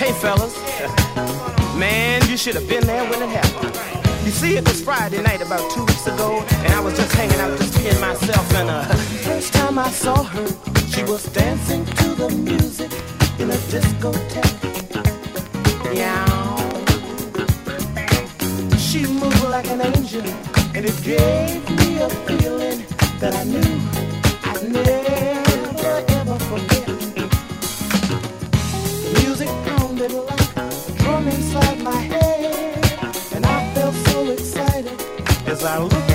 Hey fellas, man, you should have been there when it happened. You see, it was Friday night about 2 weeks ago, and I was just hanging out, just being myself, and first time I saw her, she was dancing to the music in a discotheque. Yeah. She moved like an angel, and it gave me a feeling that I knew I'd never ever forget. The music pounded like a drum inside my head, and I felt so excited as I looked